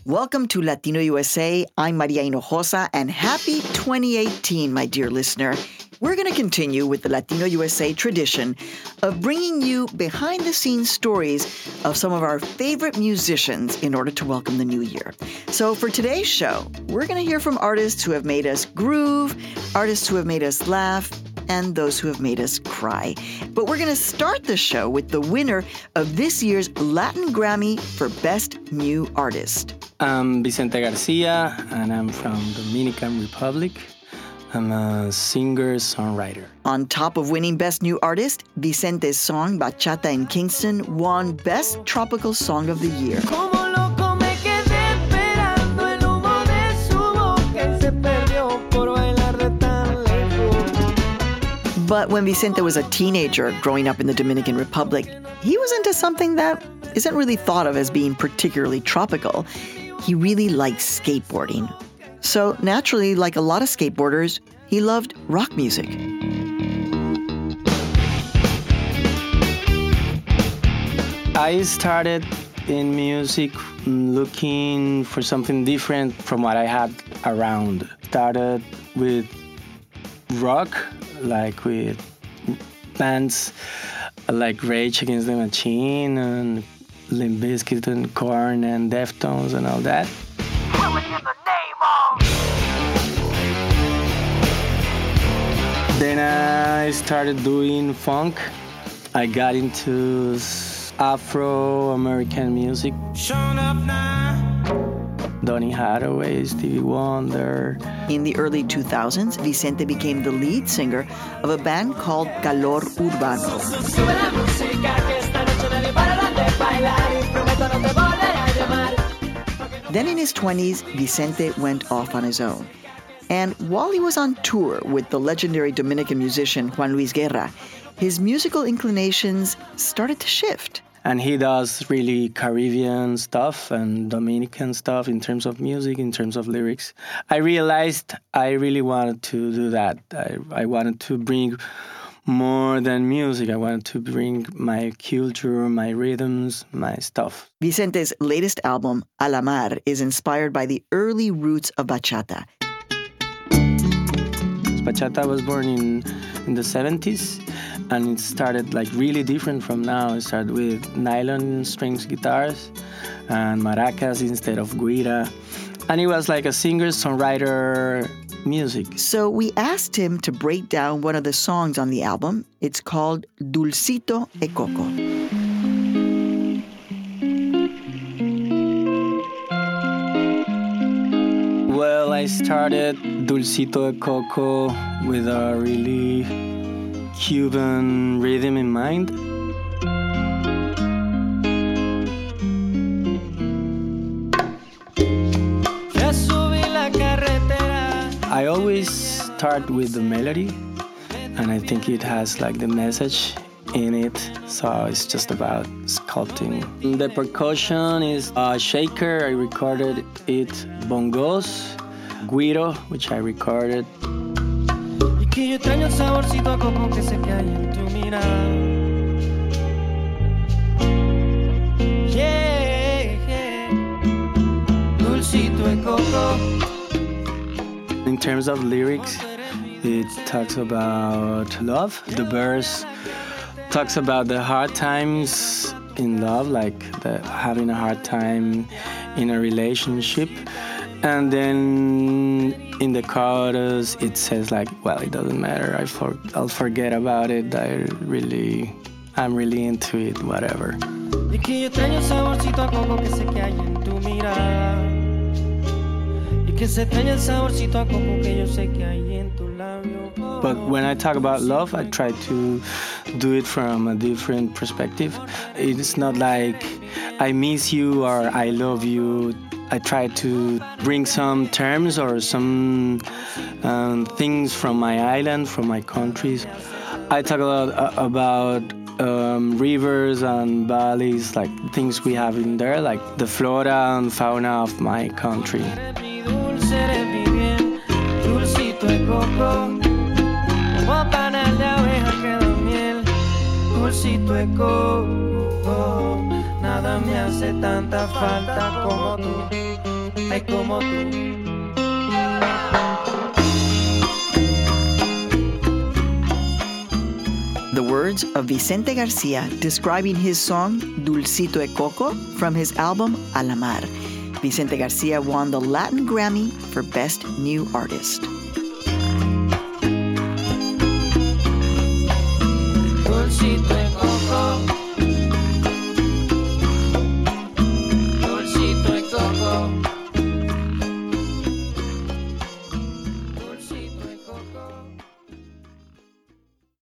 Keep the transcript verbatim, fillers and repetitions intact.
Welcome to Latino U S A. I'm Maria Hinojosa, and happy twenty eighteen, my dear listener. We're going to continue with the Latino U S A tradition of bringing you behind-the-scenes stories of some of our favorite musicians in order to welcome the new year. So for today's show, we're going to hear from artists who have made us groove, artists who have made us laugh, and those who have made us cry. But we're going to start the show with the winner of this year's Latin Grammy for Best New Artist. I'm Vicente Garcia, and I'm from Dominican Republic. I'm a singer-songwriter. On top of winning Best New Artist, Vicente's song Bachata in Kingston won Best Tropical Song of the Year. But when Vicente was a teenager growing up in the Dominican Republic, he was into something that isn't really thought of as being particularly tropical. He really liked skateboarding. So naturally, like a lot of skateboarders, he loved rock music. I started in music looking for something different from what I had around. Started with rock, like with bands like Rage Against the Machine and Limp Bizkit and Korn and Deftones and all that. Then I started doing funk. I got into Afro-American music. Donny Hathaway, Stevie Wonder. In the early two thousands, Vicente became the lead singer of a band called Calor Urbano. Then in his twenties, Vicente went off on his own. And while he was on tour with the legendary Dominican musician Juan Luis Guerra, his musical inclinations started to shift. And he does really Caribbean stuff and Dominican stuff in terms of music, in terms of lyrics. I realized I really wanted to do that. I, I wanted to bring more than music. I wanted to bring my culture, my rhythms, my stuff. Vicente's latest album, A la Mar, is inspired by the early roots of bachata. Bachata was born in, in the seventies, and it started like really different from now. It started with nylon strings guitars and maracas instead of guira. And it was like a singer-songwriter music. So we asked him to break down one of the songs on the album. It's called Dulcito e Coco. Well, I started Dulcito e Coco with a really Cuban rhythm in mind. I always start with the melody, and I think it has like the message in it, so it's just about sculpting. The percussion is a shaker. I recorded it, bongos, guiro, which I recorded. In terms of lyrics, it talks about love. The verse talks about the hard times in love, like the, having a hard time in a relationship. And then in the chorus, it says like, well, it doesn't matter. I for, I'll forget about it. I really, I'm really into it, whatever. But when I talk about love, I try to do it from a different perspective. It's not like I miss you or I love you. I try to bring some terms or some um, things from my island, from my countries. I talk a lot uh, about um, rivers and valleys, like things we have in there, like the flora and fauna of my country. Nada me hace tanta falta como tú. amarme como tú. The words of Vicente Garcia describing his song Dulcito de Coco from his album A la Mar. Vicente Garcia won the Latin Grammy for Best New Artist.